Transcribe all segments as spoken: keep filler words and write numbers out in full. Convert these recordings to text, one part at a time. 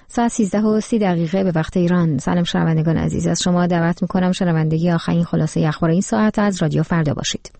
ساعت سیزده و سی دقیقه به وقت ایران. سلام شنوندگان عزیز، از شما دعوت میکنم شنوندگی آخرین خلاصه اخبار این ساعت از رادیو فردا باشید.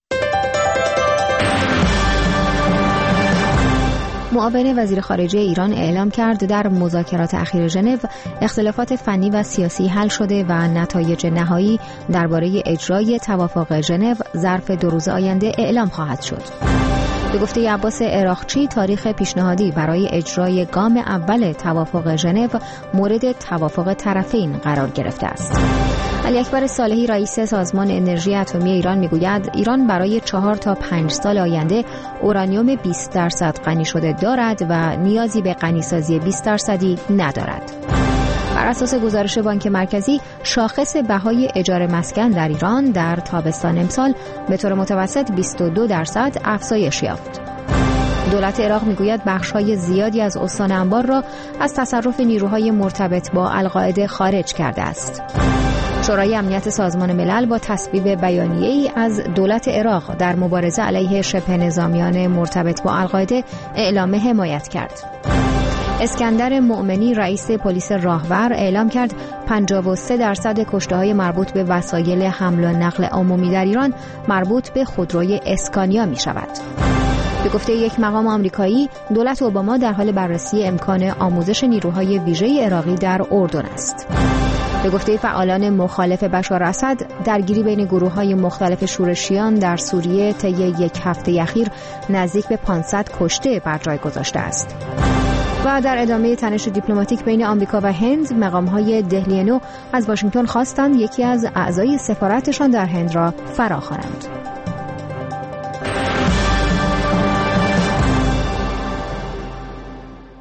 معاون وزیر خارجه ایران اعلام کرد در مذاکرات اخیر ژنو اختلافات فنی و سیاسی حل شده و نتایج نهایی درباره اجرای توافق ژنو ظرف دو روز آینده اعلام خواهد شد. به گفته عباس عراقچی، تاریخ پیشنهادی برای اجرای گام اول توافق ژنو مورد توافق طرفین قرار گرفته است. علی اکبر صالحی رئیس سازمان انرژی اتمی ایران میگوید ایران برای چهار تا پنج سال آینده اورانیوم بیست درصد غنی شده دارد و نیازی به غنیسازی بیست درصدی ندارد. بر اساس گزارش بانک مرکزی، شاخص بهای اجاره مسکن در ایران در تابستان امسال به طور متوسط بیست و دو درصد افزایش یافت. دولت عراق میگوید بخش‌های زیادی از استان انبار را از تصرف نیروهای مرتبط با القاعده خارج کرده است. شورای امنیت سازمان ملل با تصویب بیانیه‌ای از دولت عراق در مبارزه علیه شبه نظامیان مرتبط با القاعده اعلام حمایت کرد. اسکندر مؤمنی رئیس پلیس راهور اعلام کرد پنجاه و سه درصد کشته‌های مربوط به وسایل حمل و نقل عمومی در ایران مربوط به خودروی اسکانیا می‌شود. به گفته یک مقام آمریکایی، دولت اوباما در حال بررسی امکان آموزش نیروهای ویژه عراقی در اردن است. به گفته فعالان مخالف بشار اسد، درگیری بین گروه‌های مختلف شورشیان در سوریه طی یک هفته اخیر نزدیک به پانصد کشته بر جای گذاشته است. و در ادامه تنش دیپلماتیک بین آمریکا و هند، مقام‌های دهلی نو از واشنگتن خواستند یکی از اعضای سفارتشان در هند را فراخوانند.